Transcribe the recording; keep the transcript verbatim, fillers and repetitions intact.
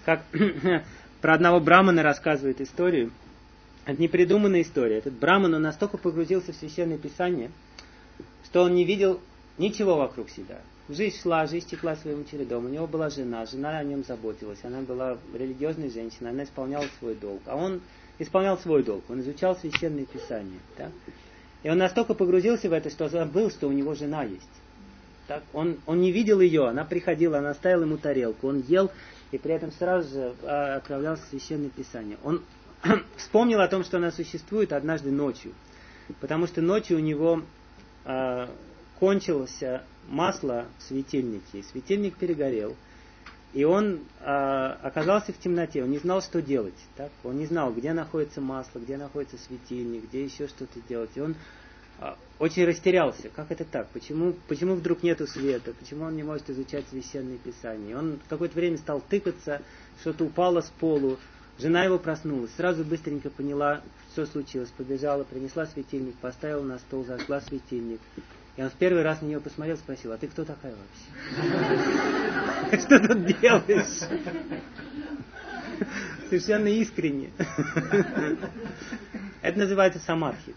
как про одного брамана рассказывает историю. Это не придуманная история. Этот браман, он настолько погрузился в Священное Писание, что он не видел ничего вокруг себя. Жизнь шла, жизнь текла своим чередом. У него была жена, жена о нем заботилась. Она была религиозной женщиной, она исполняла свой долг. А он исполнял свой долг, он изучал Священное Писание. Так? И он настолько погрузился в это, что забыл, что у него жена есть. Так? Он, он не видел ее, она приходила, она ставила ему тарелку, он ел, и при этом сразу же отправлялся в Священное Писание. Он вспомнил о том, что она существует однажды ночью, потому что ночью у него э, кончилось масло в светильнике, и светильник перегорел, и он э, оказался в темноте, он не знал, что делать, так? Он не знал, где находится масло, где находится светильник, где еще что-то делать, и он э, очень растерялся, как это так, почему, почему вдруг нету света, почему он не может изучать Священное Писание. И он в какое-то время стал тыкаться, что-то упало с полу. Жена его проснулась, сразу быстренько поняла, что случилось, побежала, принесла светильник, поставила на стол, зажгла светильник. И он в первый раз на нее посмотрел, спросил: а ты кто такая вообще? Что тут делаешь? Совершенно искренне. Это называется самадхи.